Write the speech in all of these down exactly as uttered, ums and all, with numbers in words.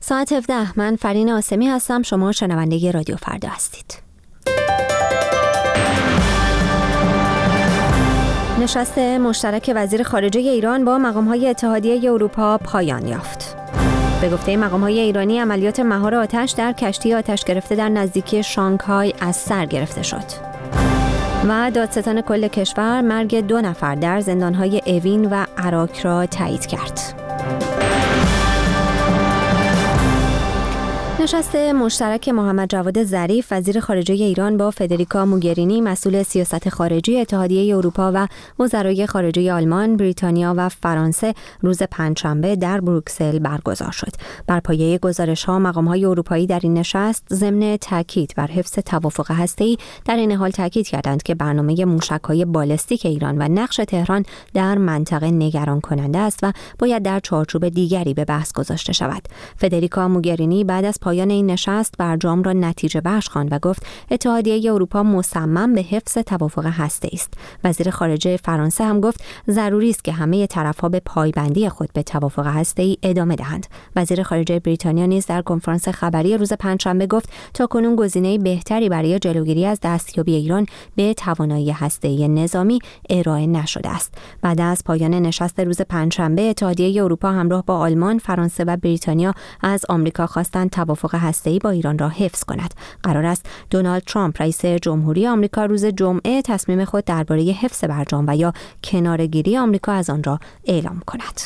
ساعت هفده. من فرین آسمی هستم. شما شنونده رادیو فردا هستید. نشست مشترک وزیر خارجه ایران با مقام‌های اتحادیه اروپا پایان یافت. به گفته مقام‌های ایرانی، عملیات مهار آتش در کشتی آتش گرفته در نزدیکی شانگهای از سر گرفته شد. و دادستان کل کشور مرگ دو نفر در زندان‌های اوین و عراک را تایید کرد. نشست مشترک محمد جواد ظریف وزیر خارجه ایران با فدریکا موگرینی مسئول سیاست خارجی اتحادیه اروپا و وزرای خارجه آلمان، بریتانیا و فرانسه روز پنجشنبه در بروکسل برگزار شد. بر پایه گزارش‌ها مقام‌های اروپایی در این نشست ضمن تاکید بر حفظ توافق هسته‌ای در این حال تاکید کردند که برنامه موشک‌های بالستیک ایران و نقش تهران در منطقه نگران کننده است و باید در چارچوب دیگری به بحث گذاشته شود. فدریکا موگرینی بعد از پایان این نشست برجام را نتیجه بخش خواند و گفت اتحادیه اروپا مصمم به حفظ توافق هسته‌ای است. وزیر خارجه فرانسه هم گفت ضروری است که همه طرف‌ها به پایبندی خود به توافق هسته‌ای ادامه دهند. وزیر خارجه بریتانیا نیز در کنفرانس خبری روز پنجشنبه گفت تاکنون گزینه بهتری برای جلوگیری از دستیابی ایران به توانایی هسته‌ای نظامی ارائه نشده است. بعد از پایان نشست روز پنجشنبه اتحادیه اروپا همراه با آلمان، فرانسه و بریتانیا از آمریکا خواستند توافق هسته‌ای با ایران را حفظ کند. قرار است دونالد ترامپ رئیس جمهوری آمریکا روز جمعه تصمیم خود درباره حفظ برجام و یا کناره‌گیری آمریکا از آن را اعلام کند.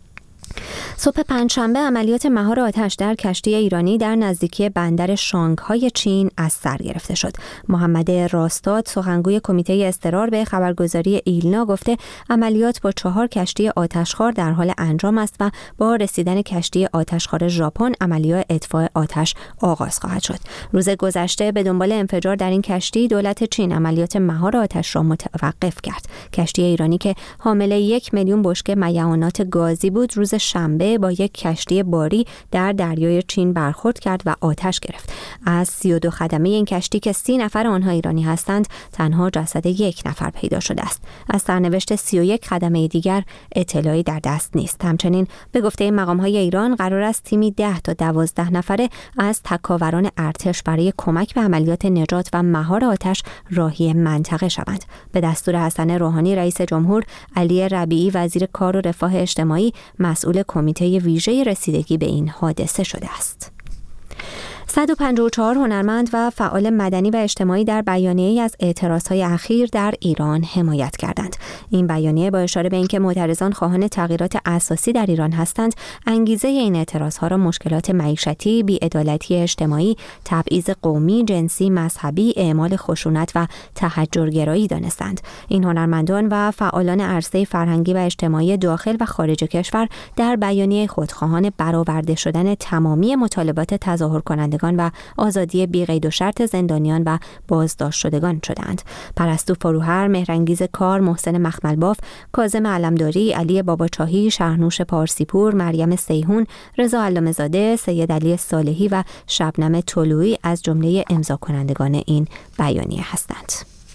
صبح پنجشنبه عملیات مهار آتش در کشتی ایرانی در نزدیکی بندر شانگهای چین از سر گرفته شد. محمد راستاد سخنگوی کمیته اضطرار به خبرگزاری ایلنا گفته عملیات با چهار کشتی آتشخوار در حال انجام است و با رسیدن کشتی آتشخوار ژاپن عملیات اطفاء آتش آغاز خواهد شد. روز گذشته به دنبال انفجار در این کشتی دولت چین عملیات مهار آتش را متوقف کرد. کشتی ایرانی که حامل یک میلیون بشکه میعانات گازی بود روز شنبه با یک کشتی باری در دریای چین برخورد کرد و آتش گرفت. از سی و دو خدمه این کشتی که سی نفر آنها ایرانی هستند تنها جسد یک نفر پیدا شده است. از سرنوشت سی و یک خدمه دیگر اطلاعی در دست نیست. همچنین به گفته مقام‌های ایران قرار است تیمی ده تا دوازده نفره از تکاوران ارتش برای کمک به عملیات نجات و مهار آتش راهی منطقه شوند. به دستور حسن روحانی رئیس جمهور، علی ربیعی وزیر کار و رفاه اجتماعی مسئول کمیته ویژه رسیدگی به این حادثه شده است. صد و پنجاه و چهار هنرمند و فعال مدنی و اجتماعی در بیانیه‌ای از اعتراضهای اخیر در ایران حمایت کردند. این بیانیه با اشاره به اینکه معترضان خواهان تغییرات اساسی در ایران هستند، انگیزه این اعتراضها را مشکلات معیشتی، بی‌عدالتی اجتماعی، تبعیض قومی، جنسی، مذهبی، اعمال خشونت و تحجرگرایی دانستند. این هنرمندان و فعالان عرصه فرهنگی و اجتماعی داخل و خارج کشور در بیانیه خود خواهان برآورده شدن تمامی مطالبات تظاهر کنندگان و آزادی بی قید و شرط زندانیان و بازداشت شدگان شدند. پرستو فروهر، مهرانگیز کار، محسن مخملباف، کاظم علمداری، علی باباچاهی، شهرنوش پارسیپور، مریم سیهون، رضا علامه‌زاده، سید علی صالحی و شبنم طلویی از جمله امضا کنندگان این بیانیه هستند.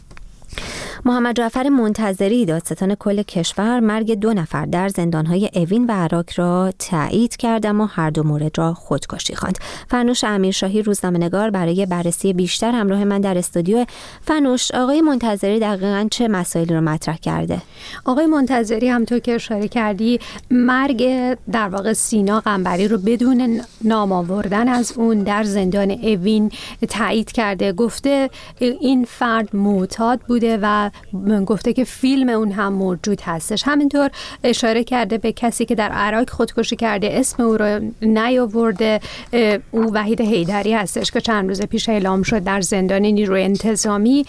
محمد جعفر منتظری دادستان کل کشور مرگ دو نفر در زندان‌های اوین و عراک را تایید کرد اما هر دو مورد را خودکشی خواند. فرنوش امیرشاهی روزنامه‌نگار برای بررسی بیشتر همراه من در استودیو. فرنوش، آقای منتظری دقیقاً چه مسائلی را مطرح کرده؟ آقای منتظری همونطور که اشاره کردی مرگ در واقع سینا قنبری رو بدون نام آوردن از اون در زندان اوین تایید کرده. گفته این فرد معتاد بوده و گفته که فیلم اون هم موجود هستش. همینطور اشاره کرده به کسی که در عراق خودکشی کرده، اسم او رو نیاورده. او وحید حیدری هستش که چند روز پیش اعلام شد در زندان نیروی انتظامی.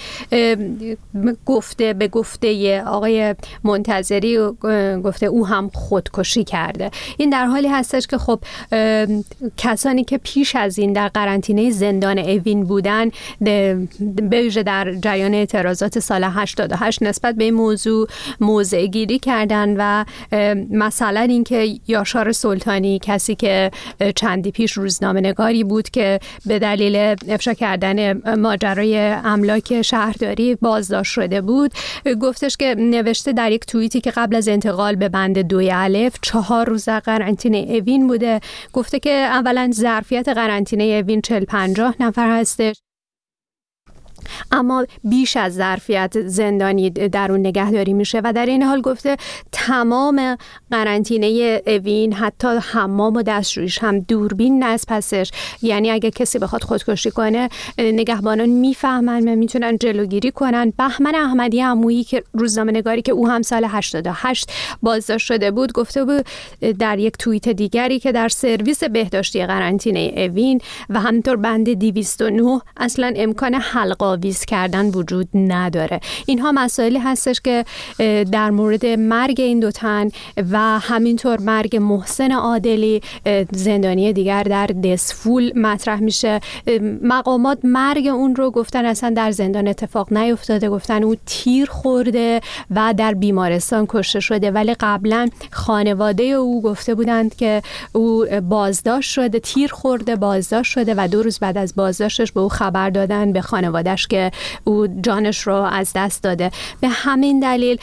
گفته به گفته آقای منتظری گفته او هم خودکشی کرده. این در حالی هستش که خب کسانی که پیش از این در قرنطینه زندان اوین بودن به ویژه در جریان اعتراضات سال هشتاد هشتاد و هشت نسبت به این موضوع موضع گیری کردن و مثلا اینکه یاشار سلطانی، کسی که چندی پیش روزنامه‌نگاری بود که به دلیل افشا کردن ماجرای املاک شهرداری بازداشت شده بود، گفتش که نوشته در یک توییتی که قبل از انتقال به بند دوی الف چهار روز قرنطینه اوین بوده. گفته که اولا ظرفیت قرنطینه اوین چهل پنجاه نفر هستش، اما بیش از ظرفیت زندانی در اون نگهداری میشه و در این حال گفته تمام قرنطینه اوین، حتی حمام و دستشویش هم دوربین نصب هستش. یعنی اگه کسی بخواد خودکشی کنه نگهبانان میفهمن و میتونن جلوگیری کنن. بهمن احمدی عمویی که روزنامه‌نگاری که او هم سال هشتاد و هشت بازداشت شده بود، گفته بود در یک توییت دیگری که در سرویس بهداشتی قرنطینه اوین و همینطور بند دویست و نه اصلا امکان حلقه ویز کردن وجود نداره. اینها مسائلی هستش که در مورد مرگ این دو تن و همینطور مرگ محسن عادلی زندانی دیگر در دسفول مطرح میشه. مقامات مرگ اون رو گفتن اصلا در زندان اتفاق نیفتاده، گفتن او تیر خورده و در بیمارستان کشته شده، ولی قبلا خانواده او گفته بودند که او بازداشت شده، تیر خورده بازداشت شده و دو روز بعد از بازداشتش به او خبر دادن، به خانواده‌اش، که او جانش رو از دست داده. به همین دلیل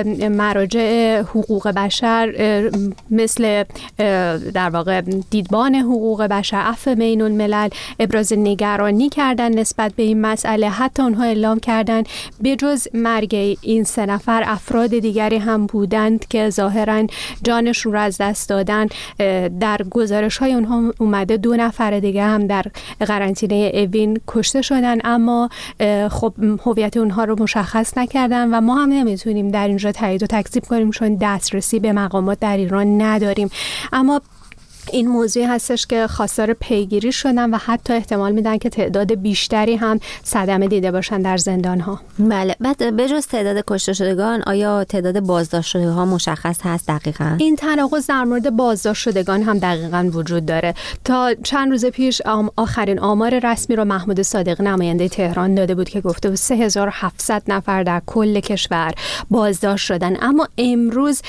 مراجع حقوق بشر مثل در واقع دیدبان حقوق بشر، عفو بین الملل ابراز نگرانی کردن نسبت به این مسئله. حتی اونها اعلام کردن به جز مرگ این سه نفر افراد دیگری هم بودند که ظاهراً جانشون رو از دست دادن. در گزارش های اونها اومده دو نفر دیگه هم در قرنطینه اوین کشته شدن، اما خب هویت اونها رو مشخص نکردن و ما هم نمیتونیم در اینجا تایید و تکذیب کنیم چون دسترسی به مقامات در ایران نداریم. اما این موضوعی هستش که خواستار پیگیری شدن و حتی احتمال میدن که تعداد بیشتری هم صدمه دیده باشن در زندان ها. بله. بعد به جز تعداد کشته شدگان آیا تعداد بازداشت شده ها مشخص هست دقیقاً؟ این تناقض در مورد بازداشت شدگان هم دقیقاً وجود داره. تا چند روز پیش آخرین آمار رسمی رو محمود صادقی نماینده تهران داده بود که گفته بود سه هزار و هفتصد نفر در کل کشور بازداشت شدن، اما امروز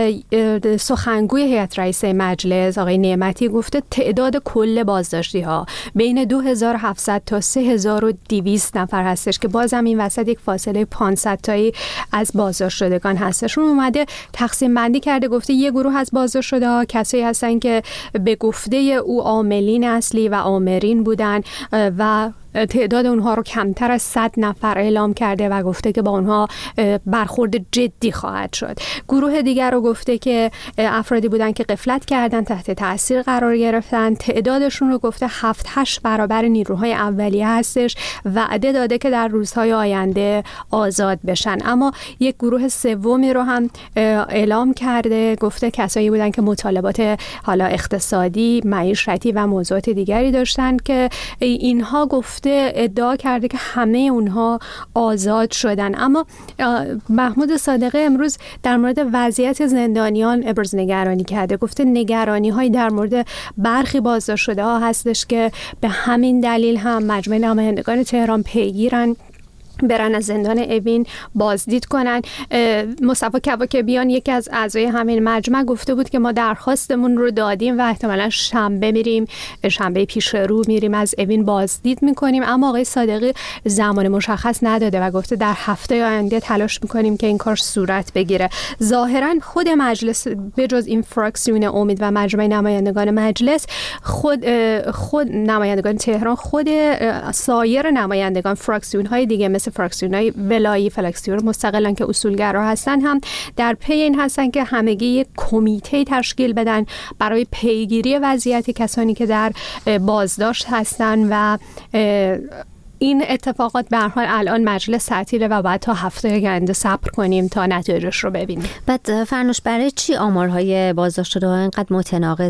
سخنگوی هیئت رئیسه مجلس آقای نعمتی گفته تعداد کل بازداشتی ها بین دو هزار و هفتصد تا سه هزار و دویست نفر هستش که بازم این وسط یک فاصله پانصد تایی از بازداشت شدگان هستش. اون اومده تقسیم بندی کرده، گفته یه گروه از بازداشت شده ها کسایی هستن که به گفته او عاملین اصلی و آمرین بودن و تعداد اونها رو کمتر از صد نفر اعلام کرده و گفته که با اونها برخورد جدی خواهد شد. گروه دیگر رو گفته که افرادی بودن که غفلت کردن، تحت تاثیر قرار گرفتن. تعدادشون رو گفته هفت هشت برابر نیروهای اولیه هستش. وعده داده که در روزهای آینده آزاد بشن. اما یک گروه سومی رو هم اعلام کرده، گفته کسایی بودن که مطالبات حالا اقتصادی، معیشتی و موضوعات دیگری داشتن که اینها گفته ادعا کرده که همه اونها آزاد شدن. اما محمود صادقی امروز در مورد وضعیت زندانیان ابراز نگرانی کرده، گفته نگرانی های در مورد برخی بازداشت شده ها هستش که به همین دلیل هم مجمع نمایندگان تهران پیگیرن برن از زندان اوین بازدید کنن. مصطفی کواکبیان یکی از اعضای همین مجمع گفته بود که ما درخواستمون رو دادیم و احتمالاً شنبه میریم، شنبه پیش رو میریم از اوین بازدید میکنیم، اما آقای صادقی زمان مشخص نداده و گفته در هفته آینده تلاش میکنیم که این کار صورت بگیره. ظاهراً خود مجلس به جز این فراکسیون امید و مجمع نمایندگان مجلس، خود خود نمایندگان تهران، خود سایر نمایندگان فراکسیون های دیگه مثل فراکسیون‌های ولایی، فراکسیون مستقلن که اصولگرا هستن هم در پی این هستن که همگی یک کمیته تشکیل بدن برای پیگیری وضعیت کسانی که در بازداشت هستن و این اتفاقات به هر حال الان مجلس تعطیله و بعد تا هفته آینده صبر کنیم تا نتایجش رو ببینیم. بعد فرنوش برای چی آمارهای بازداشت شده ها اینقدر متناقضه؟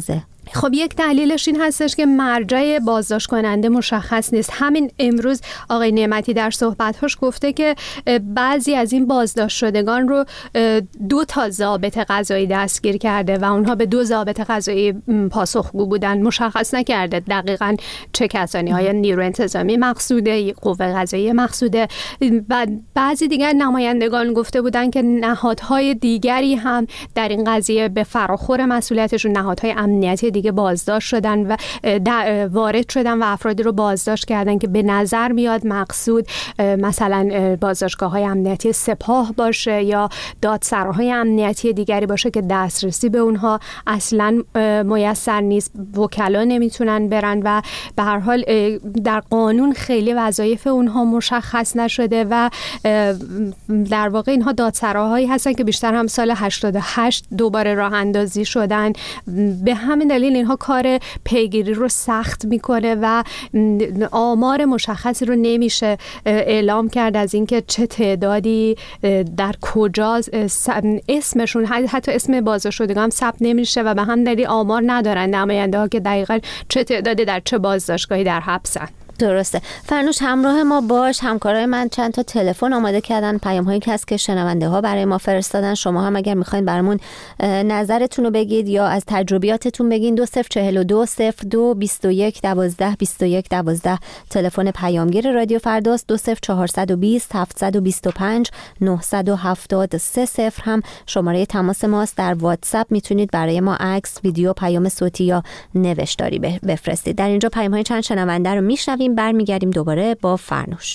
خب یک دلیلش این هستش که مرجع بازداشت کننده مشخص نیست. همین امروز آقای نعمتی در صحبت‌هاش گفته که بعضی از این بازداشت شدگان رو دو تا ضابط قضایی دستگیر کرده و اونها به دو ضابط قضایی پاسخگو بودن. مشخص نکرده دقیقاً چه کسانی، های نیرو انتظامی مقصوده، قوه قضاییه مقصوده. و بعضی دیگر نمایندگان گفته بودن که نهادهای دیگری هم در این قضیه به فراخور مسئولیتشون، نهادهای امنیتی دیگه بازداشت شدن و وارد شدن و افرادی رو بازداشت کردن که به نظر میاد مقصود مثلا بازداشتگاه‌های امنیتی سپاه باشه یا دادسراهای امنیتی دیگری باشه که دسترسی به اونها اصلا میسر نیست، وکلا نمیتونن برن و به هر حال در قانون خیلی وظایف اونها مشخص نشده و در واقع اینها دادسراهایی هستن که بیشتر هم سال هشتاد و هشت دوباره راه اندازی شدن. به همین دلیل اینها کار پیگیری رو سخت میکنه و آمار مشخصی رو نمیشه اعلام کرد از اینکه چه تعدادی در کجا اسمشون، حتی اسم بازداشت شدگان هم ثبت نمیشه و به هم دلیل آمار ندارن نماینده ها که دقیقاً چه تعدادی در چه بازداشتگاهی در حبسن. درسته. فرنوش همراه ما باش. همکارای من چند تا تلفن آماده کردن، پیام هایی که هست که شنونده ها برای ما فرستادن. شما هم اگر میخواین برامون نظرتون رو بگید یا از تجربیاتتون بگین، دو صفر چهل و دو صفر دو بیست و یک دوازده بیست و یک دوازده تلفن پیامگیر رادیو فرداست. دو صفر چهارصد و بیست هفتصد و بیست و پنج نهصد و هفتاد سه صفر هم شماره تماس ماست. در واتساپ میتونید برای ما عکس، ویدیو، پیام صوتی یا نوشتاری بفرستید. در اینجا پیام های چند شنونده رو میشنویم، برمیگردیم دوباره با فرنوش.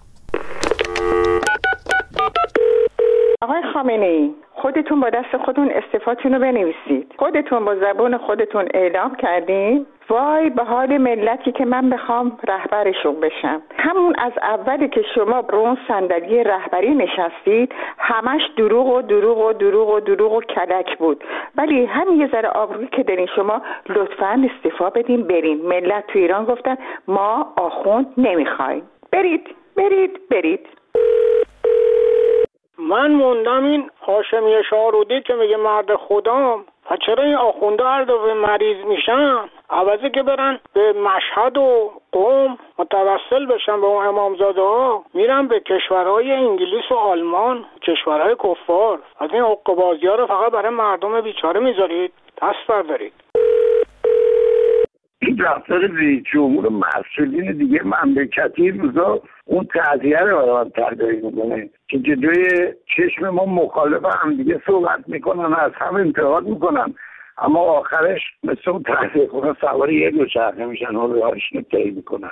آقای خامنه‌ای، خودتون با دست خودتون استعفاتون رو بنویسید. خودتون با زبون خودتون اعلام کردین وای به حال ملتی که من بخوام رهبرشون بشم. همون از اولی که شما رو اون صندلی رهبری نشستید همش دروغ و دروغ و دروغ و دروغ و کلک بود، ولی همین یه ذره آبرویی که دارین شما لطفاً استعفا بدین برین. ملت تو ایران گفتن ما آخوند نمیخوایم. برید برید برید. من موندم این هاشمی شاهرودی که میگه مرد خدام، و چرا این آخونده هر دفعه مریض میشن عوضی که برن به مشهد و قم متوسل بشن به اون امامزاده ها، میرن به کشورهای انگلیس و آلمان، کشورهای کفار. از این حقوق‌بازی ها رو فقط برای مردم بیچاره میذارید. دست بردارید. این رفتار رئیس جمهور مسئولین دیگه مملکتی روزا اون تعزیه رو آدم ترداری میکنه که جلوی چشم ما مخالف هم دیگه صحبت میکنن، از هم انتقاد میکنن، اما آخرش مثل اون تعزیه کنه سواری یه دوچرخه میشن و راهشون رو طی میکنن.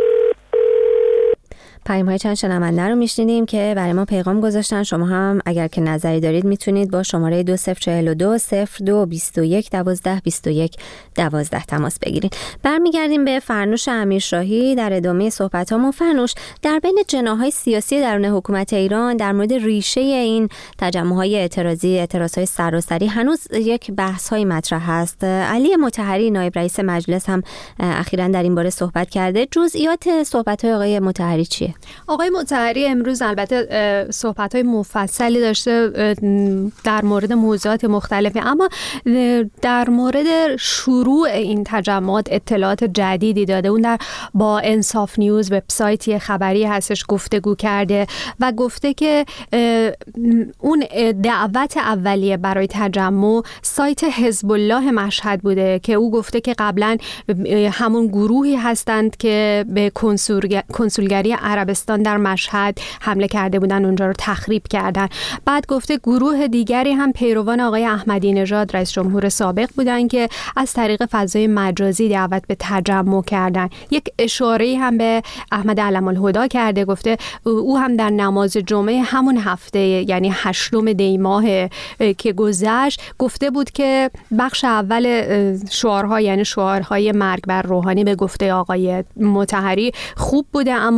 پیام های چند شنونده رو میشنیدیم که برای ما پیغام گذاشتن. شما هم اگر که نظری دارید میتونید با شماره دو صفر چهل و دو صفر دو بیست و یک دوازده بیست و یک دوازده تماس بگیرید. برمیگردیم به فرنوش امیرشاهی در ادامه صحبت هامون. فرنوش، در بین جناح‌های سیاسی درون حکومت ایران در مورد ریشه این تجمع‌های اعتراضی، اعتراض‌های سراسری هنوز یک بحث‌های مطرح است. علی مطهری نایب رئیس مجلس هم اخیراً در این باره صحبت کرده. جزئیات صحبت‌های آقای مطهری چیه؟ آقای مطهری امروز البته صحبت‌های مفصلی داشته در مورد موضوعات مختلفی، اما در مورد شروع این تجمعات اطلاعات جدیدی داده. اون در با انصاف نیوز وبسایتی خبری هستش گفتگو کرده و گفته که اون دعوت اولیه برای تجمع سایت حزب الله مشهد بوده که او گفته که قبلا همون گروهی هستند که به کنسولگری عربستان در مشهد حمله کرده بودن، اونجا رو تخریب کردن. بعد گفته گروه دیگری هم پیروان آقای احمدی نژاد رئیس جمهور سابق بودن که از طریق فضای مجازی دعوت به تجمع کردن. یک اشاره‌ای هم به احمد علم الهدی کرده، گفته او هم در نماز جمعه همون هفته یعنی هشتم دی ماه که گذشت گفته بود که بخش اول شعارها یعنی شعارهای مرگ بر روحانی به گفته آقای مطهری خوب بوده، اما بقیه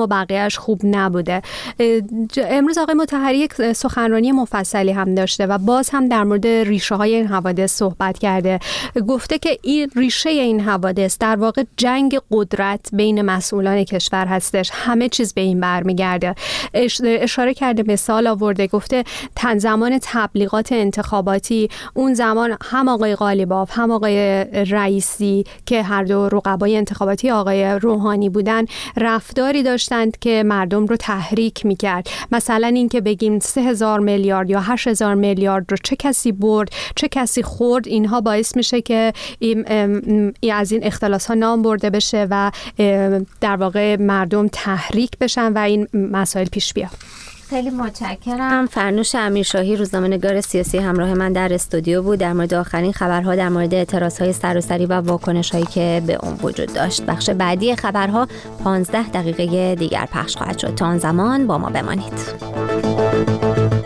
وضعش خوب نبوده. امروز آقای مطهری یک سخنرانی مفصلی هم داشته و باز هم در مورد ریشه های این حوادث صحبت کرده. گفته که این ریشه این حوادث در واقع جنگ قدرت بین مسئولان کشور هستش، همه چیز به این برمیگرده. اشاره کرده، مثال آورده، گفته تن زمان تبلیغات انتخاباتی، اون زمان هم آقای قالیباف هم آقای رئیسی که هر دو رقبای انتخاباتی آقای روحانی بودن رفتاری داشتند که مردم رو تحریک میکرد. مثلا این که بگیم سه هزار میلیارد یا هشت هزار میلیارد رو چه کسی برد چه کسی خورد، اینها باعث میشه که این از این اختلاس ها نام برده بشه و در واقع مردم تحریک بشن و این مسائل پیش بیاد. خیلی متشکرم. فرنوش امیرشاهی، روزنامه‌نگار سیاسی، همراه من در استودیو بود در مورد آخرین خبرها در مورد اعتراضهای سراسری و واکنش‌هایی که به اون وجود داشت. بخش بعدی خبرها پانزده دقیقه دیگر پخش خواهد شد. تا آن زمان با ما بمانید.